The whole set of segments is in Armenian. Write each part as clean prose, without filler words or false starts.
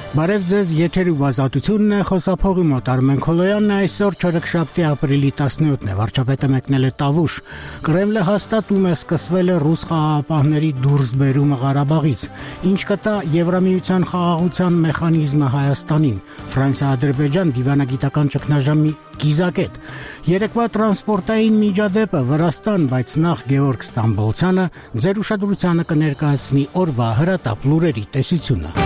Բարև ձեզ, եթերում ազատությունն է, խոսափողի մոտ Արմեն Քոլոյանն է, այսօր չորեքշաբթի ապրիլի 17-ն է, վարչապետը մեկնել է Տավուշ։ Կրեմլը հաստատում է սկսվել է ռուս խաղաղապահների դուրսբերումը Ղարաբաղից, ինչ կտա Եվրամիության խաղաղության մեխանիզմը Հայաստանին, Ֆրանսիա-Ադրբեջան դիվանագիտական ճգնաժամի կիզակետ։ Երեկվա տրանսպորտային միջադեպը Վրաստան, բայց նախ Գևորգ Ստամբոլցյանը ձեր ուշադրությանը կներկայացնի օրվա հրատապ լուրերի տեսությունը։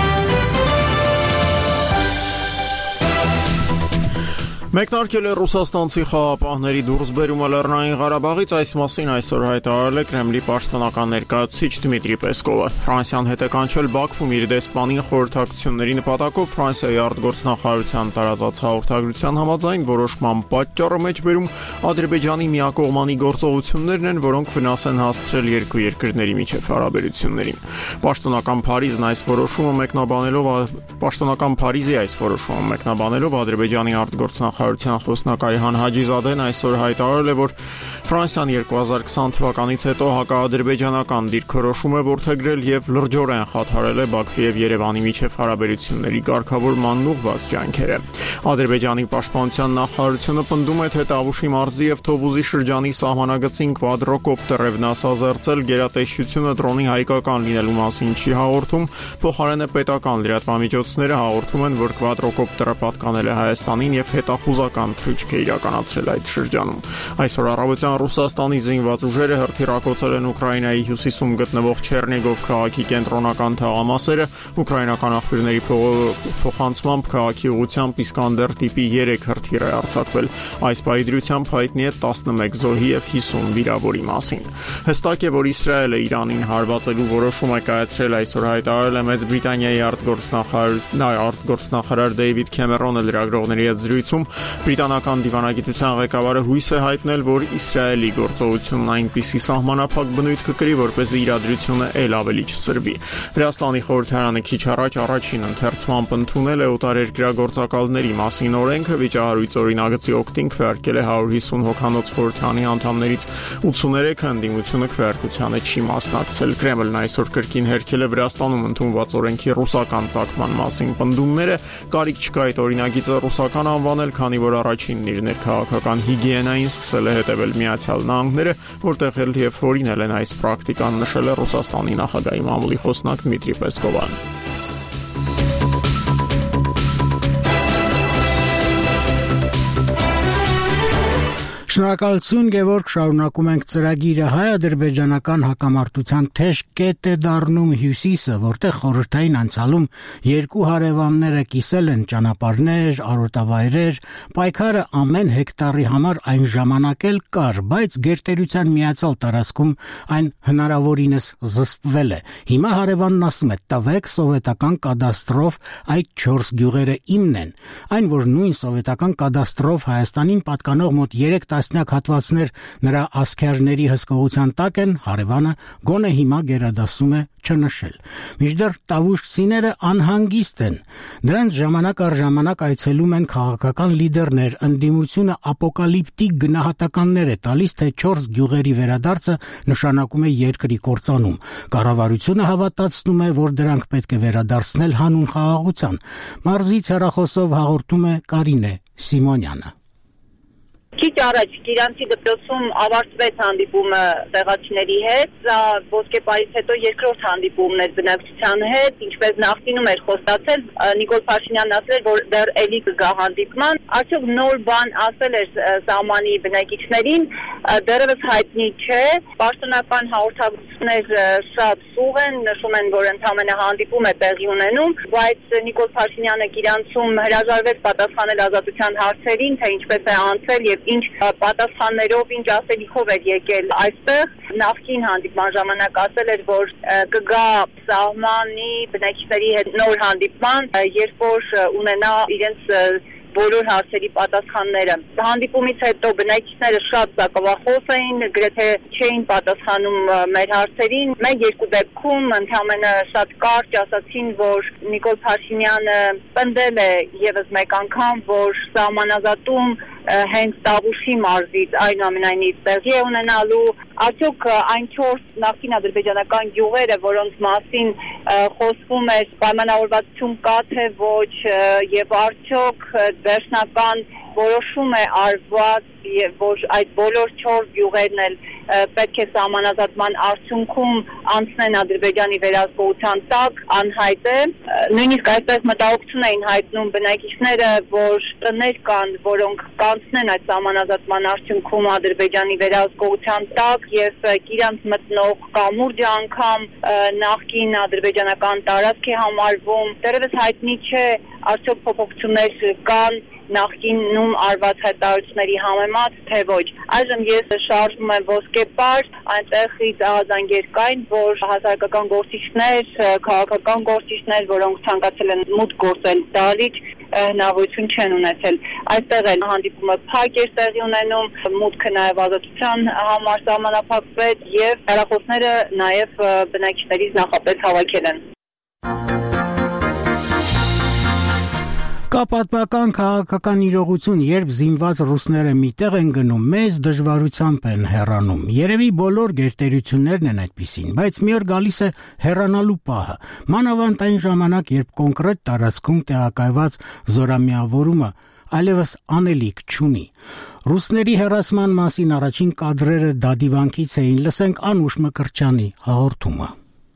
Մեկնարկել է ռուսաստանցի խաղաղապահների դուրսբերումը Լեռնային Ղարաբաղից, այս մասին այսօր հայտարարել է Կրեմլի պաշտոնական ներկայացուցիչ Դմիտրի Պեսկովը։ Ֆրանսիան հետ է կանչել Բաքվում իր դեսպանին խորհրդակցությունների նպատակով Ֆրանսիայի արտգործնախարարության տարածած հաղորդագրության համաձայն որոշման պատճառը մեջբերում Ադրբեջանի միակողմանի գործողություններն են, որոնք վնաս են հասցրել երկու երկրների միջև հարաբերություններին։ Պաշտոնական Փարիզի այս որոշումը մեկնաբանելով Ադրբեջանի արտգործնախարարության խոսնակ Այհան Հաջիզադեն այսօր հայտարարել է, որ Ֆրանսիան 2020 թվականից հետո հակաադրբեջանական դիրքորոշում է որդեգրել եւ լրջորեն խաթարել է Բաքվի եւ Երևանի միջև հարաբերությունների կարգավորմանն ուղղված ջանքերը։ Ադրբեջանի պաշտպանության նախարարությունը պնդում է, թե Տավուշի մարզի եւ Թովուզի շրջանի սահմանագծին կվադրոկոպտեր է վնասազերծել, գերատեսչությունը դրոնի հայկական լինելու մասին չի հաղորդում, փոխարենը պետական լրատվամիջոցները հաղորդում են, որ կվադրոկոպտերը պատկանել է Հայաստանին եւ հետախուզական թռիչք է իրականացրել այդ շրջանում։ Այսօր առավոտյան Ռուսաստանի զինված ուժերը հրթիռակոծել են Ուկրաինայի հյուսիսում գտնվող Չեռնիգով քաղաքի կենտրոնական թաղամասերը, ուկրաինական աղբյուրների փոխանցմամբ քաղաքի ուղղությամբ Իսկանդեր տիպի 3 հրթիռ է արձակվել։ Այս պայդրությամբ հայտնի է 11 զոհի եւ 50 վիրավորի մասին։ Հստակ է, որ Իսրայելը Իրանին հարվածելու որոշում է կայացրել, այսօր հայտարարել է Մեծ Բրիտանիայի արտգործնախարար Դեյվիդ Քեմերոնը լրագրողների հետ զրույցում։ Բրիտանական դիվանագիտության ղեկավարը հույս է հայտնել, որ Իսրայելի գործողությունն այնպիսի սահմանափակ բնույթ կկրի, որպեսզի իրադրությունը ել ավելի չսրվի։ Վրաստանի խորհրդարանը քիչ առաջ առաջին ընթերցմամբ ընդունել է օտարերկրագործակալների մասին օրենքը, վիճահարույց օրինագծի օգտին քվեարկել է 150 հոգանոց խորհրդանի անդամներից 83-ը, ընդդիմությունը քվեարկությանը չի մասնակցել։ Կրեմլն այսօր կրկին հերքել է Վրաստանում ընդունված օրենքի ռուսական ծագման մասին պնդումները, կարիք չկա այդ օրինագիծը ռուսական անվանել, քանի որ առաջինն իր ներքաղաքական հիգիենային սկսել է հետևել Միացյալ Նահանգները, որտեղ էլ հորինել են այս պրակտիկան, նշել է Ռուսաստանի նախագահի մամուլի խոսնակ Դմիտրի Պեսկովան։ Շնորհակալություն, Գևորգ, շարունակում ենք ծրագիրը։ Հայ-ադրբեջանական հակամարտության թեժ կետ է դառնում Հյուսիսը, որտեղ խորհրդային անցյալում երկու հարևանները կիսել են ճանապարհներ, արոտավայրեր, պայքարը ամեն հեկտարի համար այն ժամանակ էլ կար, բայց գերտերության միացյալ տարածքում այն հնարավորինս զսպվել է։ Հիմա հարևանն ասում է՝ տվեք սովետական կադաստրով այդ 4 գյուղերը իմն են։ Այն, որ նույն սովետական կադաստրով Հայաստանին պատկանող մոտ 3 տասնյակ հատվածներ նրա ասքյարների հսկողության տակ են, հարևանը գոնե հիմա գերադասում է չնշել։ Մինչդեռ տավուշցիները անհանգիստ են։ Նրանց ժամանակ առ ժամանակ այցելում են քաղաքական լիդերներ, ընդդիմությունը ապոկալիպտիկ գնահատականներ է տալիս, թե 4 գյուղերի վերադարձը նշանակում է երկրի կործանում։ Կառավարությունը հավատացնում է, որ դրանք պետք է վերադարձնել հանուն խաղաղության։ Մարզից հեռախոսով հաղորդում է Կարինե Սիմոնյանը։ Քիչ առաջ Գիրանցի դպրոցում ավարտվեց հանդիպումը տեղացիների հետ, սա ոսկեպարից հետո երկրորդ հանդիպումն էր բնակչության հետ, ինչպես նախկինում էր խոստացել, Նիկոլ Փաշինյանն ասել, որ դեռ էլի կգա հանդիպման, արդյոք նոր բան ասել էր սահմանի բնակիչներին, դեռևս հայտնի չէ, պաշտոնական հաղորդագրություններ շատ սուղ են, նշում են, որ ընդամենը հանդիպում է տեղի ունենում, բայց Նիկոլ Փաշինյանը Գիրանցում հրաժարվեց պատասխանել ազատության հարցերին, թե ինչպես է անցել եւ ինչ պատասխաններով, ինչ ասելիքով էր եկել այստեղ։ Նախկին հանդիպման ժամանակ ասել էր, որ կգա սահմանի բնակիչների հետ նոր հանդիպման, երբ որ ունենա իրենց բոլոր հարցերի պատասխանները։ Հանդիպումից հետո բնակիչները շատ զակավախոս էին, գրեթե չէին պատասխանում մեր հարցերին։ Մեկ-երկու դեպքում ընդամենը շատ կարճ ասացին, որ Նիկոլ Փաշինյանը պնդել է եւս մեկ անգամ, որ սահմանազատում հենց Տավուշի մարզից այնուամենայնիվ տեղի է ունենալու, արդյոք այն 4 նախկին ադրբեջանական գյուղերը, որոնց մասին խոսվում էր, պայմանավորվածություն կա թե ոչ, եւ արդյոք վերջնական որոշում է արված, որ այդ բոլոր 4 գյուղերն էլ պետք է սահմանազատման արդյունքում անցնեն Ադրբեջանի վերահսկողության տակ, անհայտ է։ Նույնիսկ այստեղ մտահոգություն էին հայտնում բնակիչները, որ տներ կան, որոնք կանցնեն այդ սահմանազատման արդյունքում Ադրբեջանի վերահսկողության տակ եւ իրանց մտնող կամուրջը անգամ նախկին ադրբեջանական տարածք է համարվում։ Դեռևս հայտնի չէ արդյոք փոփոխություններ կան նախկինում արված հայտարարությունների համեմատ թե ոչ։ Այժմ ես շարժվում եմ Ոսկեպար, այնտեղից ահազանգեր կային, որ հասարակական գործիչներ, քաղաքական գործիչներ, որոնք ցանկացել են մուտք գործել դահլիճ, հնարավորություն չեն ունեցել։ Այստեղ էլ հանդիպումը փակ էր տեղի ունենում, մուտքը նաև ազատության համար սահմանափակվեց եւ հեռախոսները նաև բնակիչներից նախապես հավաքել են։ Կա պատմական քաղաքական իրողություն, երբ զինված ռուսները միտեղ են գնում, մեծ դժվարությամբ են հեռանում։ Երևի բոլոր գերտերություններն են այդպիսին, բայց մի օր գալիս է հեռանալու պահը։ Մանավանդ այն ժամանակ, երբ կոնկրետ տարածքում տեղակայված զորամիավորումը այլևս անելիք չունի։ Ռուսների հեռացման մասին առաջին կադրերը դադիվանքից էին, լսենք Անուշ Մկրտչյանի հաղորդումը։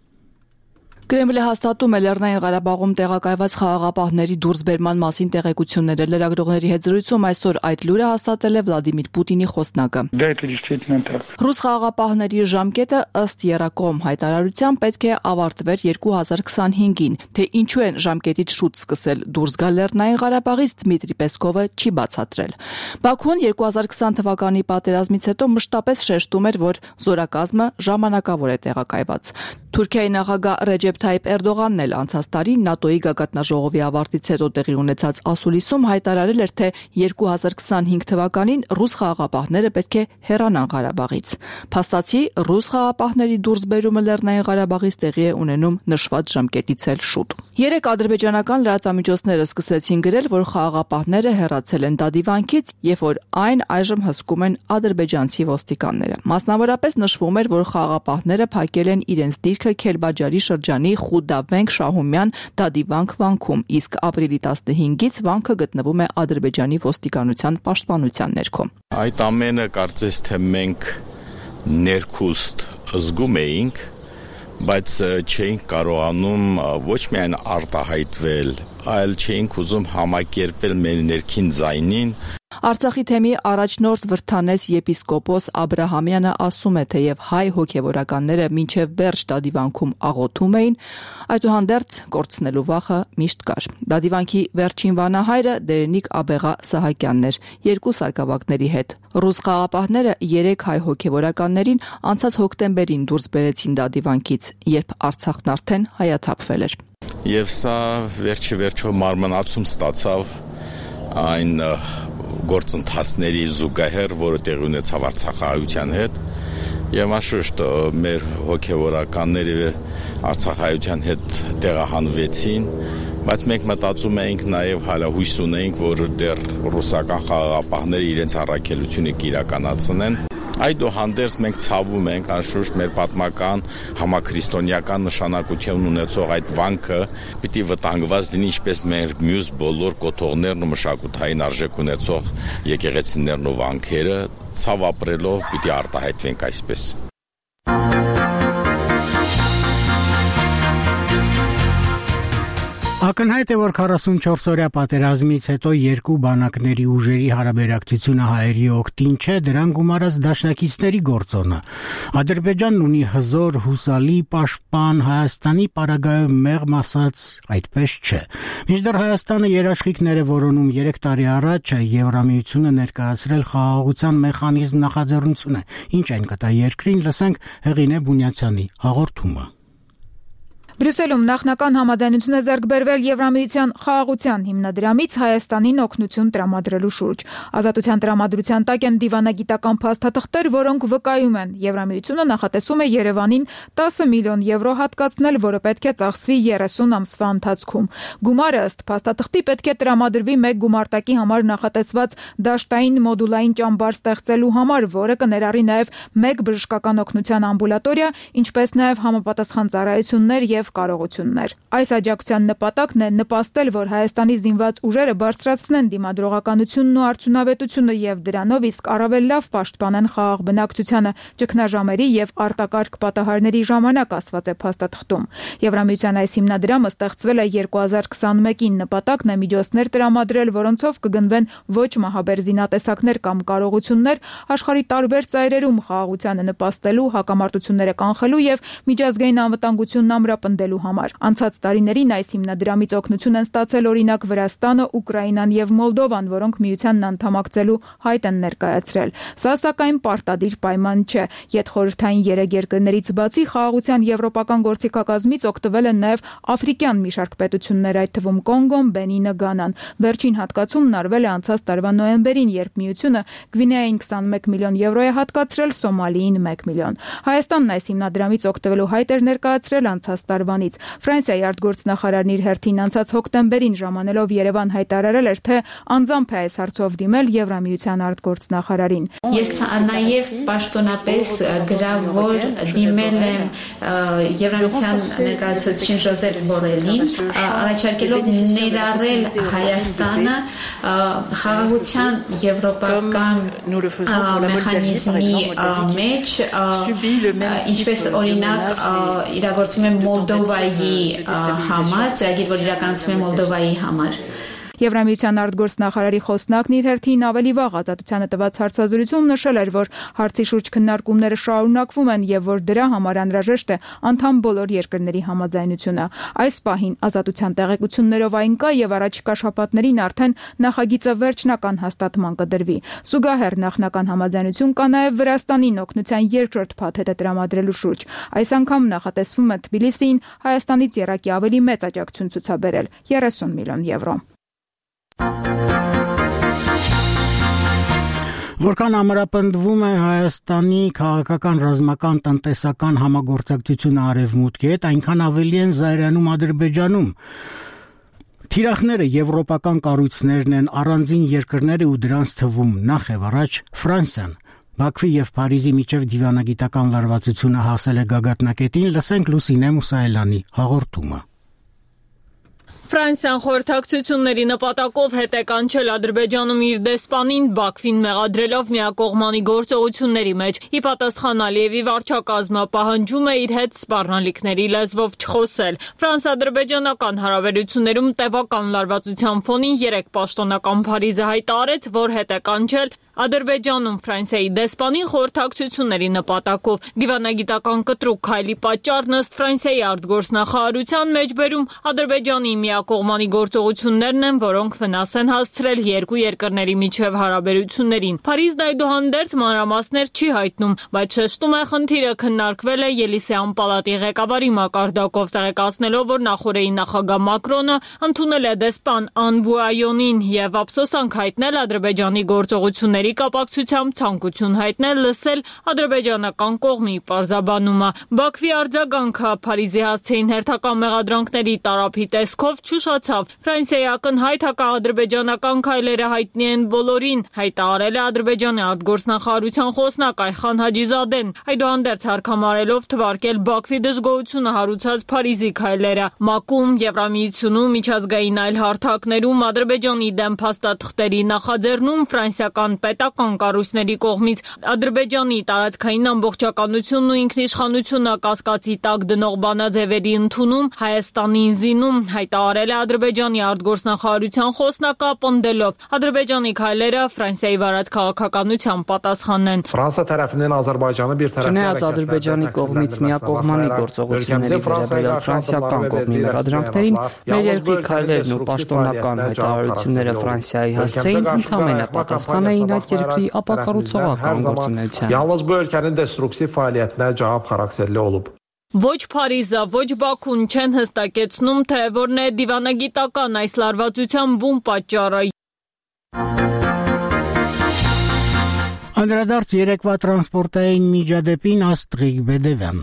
Կրեմլը հաստատում է Լեռնային Ղարաբաղում տեղակայված խաղաղապահների դուրսբերման մասին տեղեկությունները։ Լրագրողների հետ զրույցում այսօր այդ լուրը հաստատել է Վլադիմիր Պուտինի խոսնակը։ Ռուս խաղաղապահների ժամկետը ըստ Երակոմ հայտարարության պետք է ավարտվեր 2025-ին, թե ինչու են ժամկետից շուտ սկսել դուրս գալ Լեռնային Ղարաբաղից, Դմիտրի Պեսկովը չի բացատրել։ Բաքուն 2020 թվականի պատերազմից հետո մշտապես շեշտում էր, որ զորակազմը ժամանակավոր է տեղակայված։ Թուրքիայի նախագահ Ռեջեփ Թայիփ Էրդողանն էլ անցած տարի ՆԱՏՕ-ի գագաթնաժողովի ավարտից հետո տեղի ունեցած ասուլիսում հայտարարել էր, թե 2025 թվականին ռուս խաղաղապահները պետք է հեռանան Ղարաբաղից։ Փաստացի ռուս խաղաղապահների դուրսբերումը Լեռնային Ղարաբաղից տեղի է ունենում նշված ժամկետից էլ շուտ։ Երեք ադրբեջանական լրատվամիջոցները սկսեցին գրել, որ խաղաղապահները հեռացել են դադիվանքից եւ որ այն այժմ հսկում են ադրբեջանցի ոստիկանները։ Մասնավորապես նշվում էր, որ խաղաղապահները փակել են իրենց դիրքը Քելբաջարի շրջանի Խուդավենք Շահումյան դադիվանք վանքում, իսկ ապրիլի 15-ից վանքը գտնվում է Ադրբեջանի ոստիկանության պաշտպանության ներքո։ Այդ ամենը կարծես թե մենք ներքուստ զգում էինք, բայց չէինք կարողանում ոչ միայն արտահայտվել, այլ չէինք ուզում համակերպվել մեր ներքին ձայնին։ Արցախի թեմի առաջնորդ Վրթանես եպիսկոպոս Աբրահամյանը ասում է, թեև հայ հոգևորականները մինչև վերջ դադիվանքում աղոթում էին, այդուհանդերձ կորցնելու վախը միշտ կար։ Դադիվանքի վերջին վանահայրը Դերենիկ Աբեղա Սահակյանն էր, 2 սարկավակների հետ։ Ռուս խաղաղապահները 3 հայ հոգևորականներին անցած հոկտեմբերին դուրս բերեցին դադիվանքից, երբ Արցախն արդեն հայաթափվել էր։ Եվ սա վերջիվերջո մարմնացում ստացավ այն գործընթացների զուգահեռ, որը տեղի ունեցավ Արցախահայության հետ, եւ անշուշտ մեր հոգեվորականները Արցախահայության հետ տեղահանվեցին, բայց մենք մտածում էինք նաեւ հալա հույս ունեինք, որ դեռ ռուսական խաղաղապահները իրենց առաքելությունը կիրականացնեն։ Այդուհանդերձ մենք ցավում ենք անշուշտ մեր պատմական համաքրիստոնեական նշանակություն ունեցող այդ վանքը պիտի վտանգված լինի ինչպես մեր մյուս բոլոր կոթողներն ու մշակութային արժեք ունեցող եկեղեցիներն ու վանքերը, ցավ ապրելով պիտի արտահայտվենք այսպես։ Ակնհայտ է, որ 44-օրյա պատերազմից հետո երկու բանակների ուժերի հարաբերակցությունը հայերի օգտին չէ, դրան գումարած դաշնակիցների գործոնը։ Ադրբեջանն ունի հզոր, հուսալի պաշտպան, Հայաստանի պարագայում մեղմ ասած այդպես չէ։ Մինչդեռ Հայաստանը երաշխիքներ է որոնում 3 տարի առաջ Եվրամիությունը ներկայացրել խաղաղության մեխանիզմ նախաձեռնությունը։ Ինչ այն կտա երկրին, լսենք Հեղինե Բունյացյանի հաղորդումը։ Բրյուսելում նախնական համաձայնություն է ձեռք բերվել Եվրամիության խաղաղության հիմնադրամից Հայաստանին օգնություն տրամադրելու շուրջ։ Ազատության տրամադրության տակ են դիվանագիտական փաստաթղթեր, որոնք վկայում են Եվրամիությունը նախատեսում է Երևանին 10 միլիոն եվրո հատկացնել, որը պետք է ծախսվի 30 ամսվա ընթացքում։ Գումարը ըստ փաստաթղթի պետք է տրամադրվի մեկ գումարտակի համար նախատեսված դաշտային մոդուլային ճամբար ստեղծելու համար, որը կներառի նաև մեկ բժշկական օգնության ամբուլատորիա, ինչպես նաև համապատասխան ծառայություններ եւ կարողություններ։ Այս աջակցության նպատակն է նպաստել, որ Հայաստանի զինված ուժերը բարձրացնեն դիմադրողականությունն ու արդյունավետությունը եւ դրանով իսկ առավել լավ պաշտպանեն խաղաղ բնակչությանը ճգնաժամերի եւ արտակարգ պատահարների ժամանակ, ասված է փաստաթղթում։ Եվրամիության այս հիմնադրամը ստեղծվել է 2021-ին, նպատակն է միջոցներ տրամադրել, որոնցով կգնվեն ոչ մահաբեր զինատեսակներ կամ կարողություններ աշխարհի տարբեր ծայրերում խաղաղությանը նպաստելու, հակամարտությունները կանխելու եւ միջազգային անվտանգությունն ամրապնդելու համար։ Անցած տարիներին այս հիմնադրամից օգնություն են ստացել օրինակ Վրաստանը, Ուկրաինան եւ Մոլդովան, որոնք միությանն անդամակցելու հայտ են ներկայացրել։ Սա սակայն պարտադիր պայման չէ։ Ետխորհրդային 3 երկրներից բացի խաղաղության եվրոպական գործիքակազմից օգտվել են նաև աֆրիկյան մի շարք պետություններ, այդ թվում Կոնգոն, Բենինը, Գանան։ Վերջին հատկացումն արվել է անցած տարվա նոյեմբերին, երբ միությունը Գվինեային 21 միլիոն եվրո է հատկացրել, Սոմալիին 1 միլիոն։ Հայաստանն այս հիմնադրամից օգտվելու հայտ էր ներկայացրել անցած տարվանից։ Ֆրանսիայի արտգործնախարարն իր հերթին անցած հոկտեմբերին ժամանելով Երևան հայտարարել էր, թե անձամբ է այս հարցով դիմել Եվրամիության արտգործնախարարին։ Ես նաև պաշտոնապես գրավոր դիմել եմ Եվրամիության ներկայացուցիչ Ժոզեփ Բորելին, առաջարկելով ներառել Հայաստանը խաղաղության եվրոպական մեխանիզմի մեջ, ինչպես օրինակ իրագործվում է Մոլդովայի համար, ծրագիր, որ իրականացվում է Մոլդովայի համար։ Եվրամիության արտգործնախարարի խոսնակն իր հերթին ավելի վաղ Ազատությանը տված հարցազրույցում նշել էր, որ հարցի շուրջ քննարկումները շարունակվում են եւ որ դրա համար անհրաժեշտ է անդամ բոլոր երկրների համաձայնությունը։ Այս պահին Ազատության տեղեկություններով այն կա եւ առաջիկա շաբաթներին արդեն նախագիծը վերջնական հաստատման կդրվի։ Զուգահեռ նախնական համաձայնություն կա նաեւ Վրաստանին օգնության երկրորդ փաթեթը տրամադրելու շուրջ։ Այս անգամ նախատեսվում է Թբիլիսիին Հայաստանից եռակի ավելի մեծ աջակցություն ցուցաբերել՝ 30 միլիոն եվրո։ Որքան ամրապնդվում է Հայաստանի քաղաքական, ռազմական, տնտեսական համագործակցությունը արևմուտքի հետ, այնքան ավելի են զայրանում Ադրբեջանում։ Թիրախները եվրոպական կառույցներն են, առանձին երկրները ու դրանց թվում նախ եւ առաջ Ֆրանսիան։ Բաքվի եւ Փարիզի միջև դիվանագիտական լարվածությունը հասել է գագաթնակետին, լսենք Լուսինե Մուսայելյանի հաղորդումը։ Ֆրանսիան խորհրդակցությունների նպատակով հետ է կանչել Ադրբեջանում իր դեսպանին Բաքվին մեղադրելով միակողմանի գործողությունների մեջ։ Ի պատասխան Ալիևի վարչակազմը պահանջում է իր հետ սպառնալիքների լեզվով չխոսել։ Ֆրանս-ադրբեջանական հարաբերություններում տևական լարվածության ֆոնին 3 պաշտոնական Փարիզը հայտարարեց, որ հետ է կանչել Ադրբեջանում Ֆրանսիայի դեսպանին խորհրդակցությունների նպատակով։ Դիվանագիտական կտրուկ քայլի պատճառն ըստ Ֆրանսիայի արտգործնախարարության մեջբերում Ադրբեջանի միակողմանի գործողություններն են, որոնք վնաս են հասցրել երկու երկրների միջև հարաբերություններին։ Փարիզն այդուհանդերձ մանրամասներ չի հայտնում, բայց շեշտում է խնդիրը քննարկվել է Ելիսեյան պալատի ղեկավարի մակարդակով, տեղեկացնելով, որ նախորդի նախագահ Մակրոնը ընդունել է դեսպան Անբուայոնին եւ ափսոսանք հայտնել Ադրբեջանի գործողությունների կապակցությամբ ցանկություն հայտնել լսել ադրբեջանական կողմի պարզաբանումը։ Բաքվի արձագանքը Փարիզի հասցեին հերթական մեղադրանքների տարափի տեսքով չուշացավ։ Ֆրանսիայի ակնհայտ հակաադրբեջանական քայլերը հայտնի են բոլորին, հայտարարել է Ադրբեջանի արտգործնախարարության խոսնակ Այխան Հաջիզադեն, այդուհանդերձ հարկամարելով թվարկել Բաքվի դժգոհությունը հարուցած Փարիզի քայլերը։ ՄԱԿ-ում, Եվրամիությունում, միջազգային այլ հարթակներում Ադրբեջանի դեմ փաստաթղթերի նախաձեռնում ֆրանսիական պետական կառույցների կողմից Ադրբեջանի տարածքային ամբողջականությունն ու ինքնիշխանությունը կասկածի տակ դնող բանաձևերի ընդունում, Հայաստանին զինում, հայտարարել է Ադրբեջանի արտգործնախարարության խոսնակը, պնդելով Ադրբեջանի քայլերը Ֆրանսիայի վարած քաղաքականության պատասխանն են։ Ֆրանսիա տարեփնեն Ադրբեջանը bir tərəfli Չնայած Ադրբեջանի կողմից միակողմանի գործողությունների վերաբերյալ ֆրանսիական կողմի մեղադրանքներին, մեր երկրի քայլերն ու պաշտոնական հայտարարությունները Ֆրանսիայի հասցեին ընդհանրապես պատասխան էին այդ երկրի ապակառուցողական գործունեությանը։ Yalnız bu ölkənin destruktiv fəaliyyətinə cavab xarakterli olub. Ոչ Փարիզը, ոչ Բաքուն չեն հստակեցնում, թե որն է դիվանագիտական այս լարվածության բուն պատճառը։ Անդրադարձ երեկվա տրանսպորտային միջադեպին Աստրիկ Բեդևյան։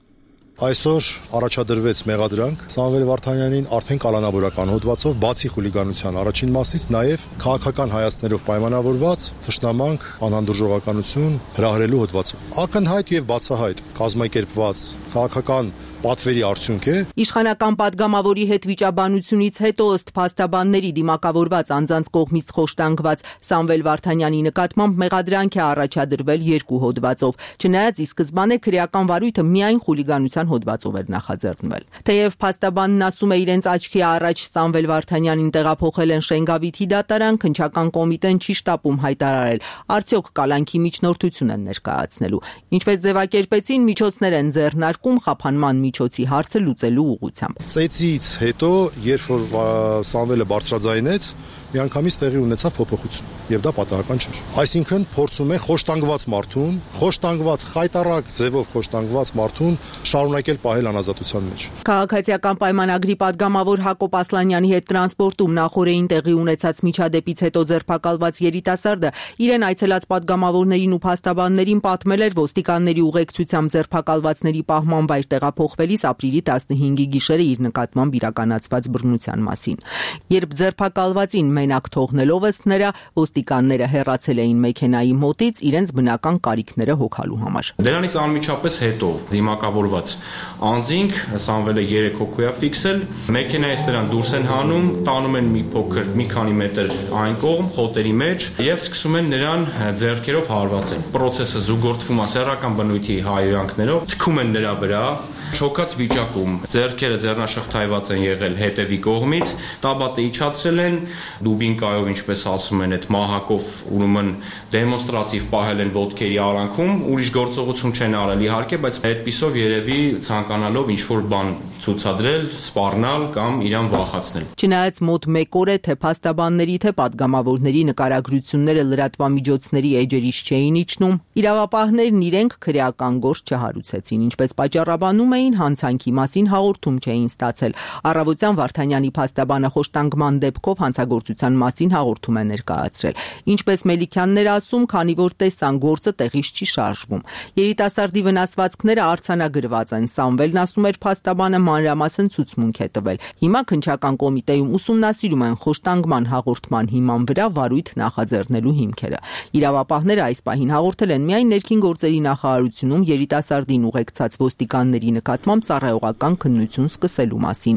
Այսօր առաջադրվեց մեղադրանք Սամվել Վարդանյանին արդեն կալանավորական հոդվածով, բացի խուլիգանության առաջին մասից, նաև քաղաքական հայացքներով պայմանավորված թշնամանք, անհանդուրժողականություն հրահրելու հոդվածով։ Ակնհայտ եւ բացահայտ կազմակերպված քաղաքական պատվերի արդյունք է։ Իշխանական падգամավորի հետ վիճաբանությունից հետո ըստ փաստաբանների դիմակավորված անձանց կողմից խոշտանգված Սամվել Վարդանյանի նկատմամբ մեղադրանք է առաջադրվել 2 հոդվածով, չնայած ի սկզբանե քրեական վարույթը միայն խուլիգանության հոդվածով էր նախաձեռնվել։ Թեև փաստաբանն ասում է իրենց աչքի առաջ Սամվել Վարդանյանին տեղափոխել են Շենգավիթի դատարան, քննչական կոմիտեն չի շտապում հայտարարել, արդյոք կալանքի միջնորդություն են ներկայացնելու։ Ինչպես ձևակերպեցին, միջոցներ են ձեռնարկում խափանման միջոցի հարցը լուծելու ուղղությամբ։ Ծեծից հետո, երբ որ Սամվելը բարձրաձայնեց, միանգամից տեղի ունեցավ փոփոխություն, եւ դա պատահական չէր։ Այսինքն փորձում է խոշտանգված մարդուն, խոշտանգված խայտարակ ձևով խոշտանգված մարդուն շարունակել պահել անազատության մեջ։ Քաղաքացիական պայմանագրի падգամավոր Հակոբ Ասլանյանի հետ տրանսպորտում նախորդին տեղի ունեցած միջադեպից հետո ձերբակալված երիտասարդը իրեն այցելած падգամավորներին ու փաստաբաններին պատմել էր ոստիկանների ուղեկցությամբ ձերբակալվածների պահման վայր տեղափոխվելիս ապրիլի 15-ի գիշերը իր նկատմամբ իրականացված բռնության մասին։ Երբ ձերբակալվածին մենակ թողնելով ըստ նրա, ոստիկանները հեռացել էին մեքենայի մոտից իրենց բնական կարիքները հոգալու համար։ Դրանից անմիջապես հետո դիմակավորված անձինք Սամվելը 3 հոգու է ֆիքսել, մեքենայից նրան դուրս են հանում, տանում են մի փոքր մի քանի մետր այն կողմ խոտերի մեջ եւ սկսում են նրան ձեռքերով հարվածել։ Պրոցեսը զուգորդվում է սեռական բնույթի հայհոյանքներով, թքում են նրա վրա շոկած վիճակում, ձեռքերը ձեռնաշղթայված են եղել հետևի կողմից, տաբատը իջացրել են, դուբինկայով, ինչպես ասում են, այդ մահակով ուրեմն դեմոնստրատիվ պահել են ոտքերի արանքում, ուրիշ գործողություն չեն արել իհարկե, բայց այդպիսով երևի ցանկանալով ինչ-որ բան ցուցադրել, սպառնալ կամ իրան վախացնել։ Չնայած մոտ 1 օր է թե փաստաբանների թե падգամավորների նկարագրությունները լրատվամիջոցների էջերից չէին իջնում, իրավապահներն իրենք քրեական գործ չհարուցեցին, ինչպես պատճառաբանում էին հանցանքի մասին հաղորդում չէին ստացել։ Առավոտյան Վարդանյանի փաստաբանը խոշտանգման դեպքով հանցագործության մասին հաղորդում է ներկայացրել։ Ինչպես Մելիքյանն էր ասում, քանի որ տեսան գործը տեղից չի շարժվում։ Երիտասարդի վնասվածքները արձանագրված են։ Սամվելն ասում էր փաստաբանը մանրամասն ցուցմունք է տվել։ Հիմա քննչական կոմիտեում ուսումնասիրում են խոշտանգման հաղորդման հիման վրա վարույթ նախաձեռնելու հիմքերը։ Իրավապահները այս պահին հաղորդել են միայն ներքին գործերի նախարարությունում երիտասարդին ուղեկցած ոստիկանների նկատմամբ ծառայողական քննություն սկսելու մասին։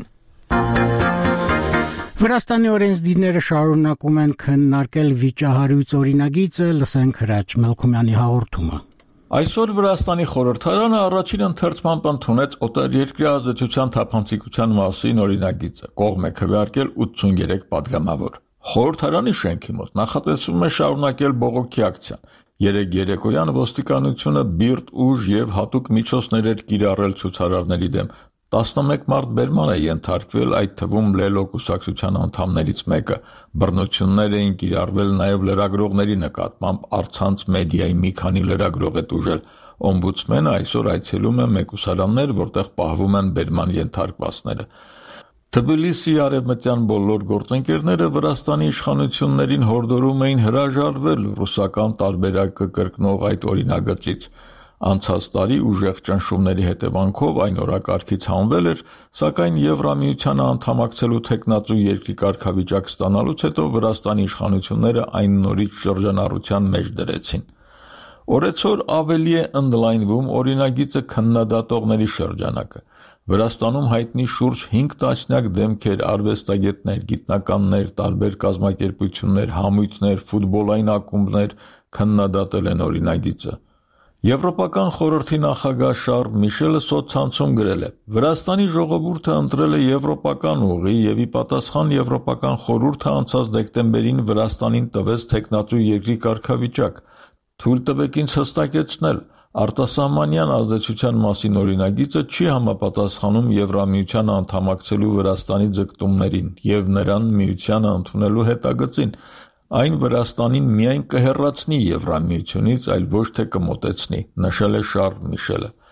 Վրաստանի օրենսդիրները շարունակում են քննարկել վիճահարույց օրինագիծը, լսենք Հրաչ Մելքումյանի հաղորդումը։ Այսօր Վրաստանի խորհրդարանը առաջին ընթերցմամբ ընդունեց օտարերկրյա ազդեցության թափանցիկության մասին օրինագիծը, կողմ է քվեարկել 83 падգամավոր։ Խորհրդարանի շենքի մոտ նախատեսվում է շարունակել բողոքի ակցիան։ Երեկոյան ոստիկանությունը բիրտ ուժ եւ հատուկ միջոցներ էր կիրառել ցուցարարների դեմ։ 11 մարդ բերման է ենթարկվել, այդ թվում Լելո կուսակցության անդամներից մեկը։ Բռնություններ էին կիրառվել նաև լրագրողների նկատմամբ, առցանց մեդիայի մի քանի լրագրող է տուժել։ Օմբուդսմենը այսօր այցելում է մեկուսարաններ, որտեղ պահվում են բերման ենթարկվածները։ Թբիլիսի արևմտյան բոլոր գործընկերները Վրաստանի իշխանություններին հորդորում էին հրաժարվել ռուսական տարբերակը կրկնող այդ օրինագծից։ Անցած տարի ուժեղ ճնշումների հետևանքով այն օրակարգից հանվել էր, սակայն Եվրամիությանը անդամակցելու թեկնածու երկրի կարգավիճակ ստանալուց հետո Վրաստանի իշխանությունները այն նորից շրջանառության մեջ դրեցին։ Օրեցօր ավելի է ընդլայնվում օրինագիծը քննադատողների շրջանակը։ Վրաստանում հայտնի շուրջ 5 տասնյակ դեմքեր, արվեստագետներ, գիտնականներ, տարբեր կազմակերպություններ, համույթներ, ֆուտբոլային ակումբներ քննադատել են օրինագիծը։ Եվրոպական խորհրդի նախագահ Շարլ Միշելը սոցցանցում գրել է. Վրաստանի ժողովուրդը ընտրել է եվրոպական ուղի եւ ի պատասխան Եվրոպական խորհուրդը անցած դեկտեմբերին Վրաստանին տվեց թեկնածու երկրի կարգավիճակ։ Թույլ տվեք ինձ հստակեցնել, արտասահմանյան ազդեցության մասին օրինագիծը չի համապատասխանում Եվրամիությանը անդամակցելու Վրաստանի ձգտումներին եւ նրան միությանը ընդունելու հետագծին։ Այն Վրաստանին միայն կհեռացնի Եվրամիությունից, այլ ոչ թե կմոտեցնի, նշել է Շարլ Միշելը։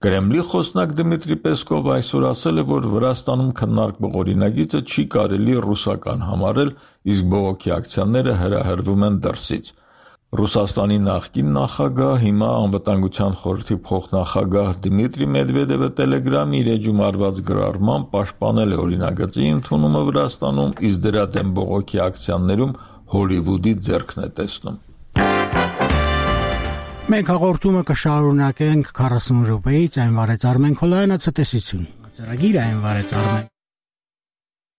Կրեմլի խոսնակ Դմիտրի Պեսկովը այսօր ասել է, որ Վրաստանում քննարկվող օրինագիծը չի կարելի ռուսական համարել, իսկ բողոքի ակցիաները հրահրվում են դրսից։ Ռուսաստանի նախկին նախագահ, հիմա Անվտանգության խորհրդի փոխնախագահ Դմիտրի Մեդվեդևը Telegram-ի իր էջում արված գրառմամբ պաշտպանել է օրինագծի ընդունումը Վրաստանում, իսկ դրա դեմ բողոքի ակցիաներում Հոլիվուդի ձեռքն է տեսնում։ Մենք հաղորդումը կշարունակենք 40 րոպեից, այն վարեց Արմեն Քոլայանը, ցտեսություն։ Ծրագիրը այն վարեց Արմեն